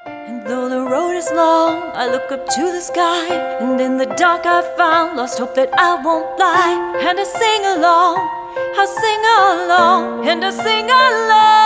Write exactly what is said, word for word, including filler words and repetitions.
And though the road is long, I look up to the sky, and in the dark I found lost hope that I won't fly. And I sing along, I'll sing along, and I sing along.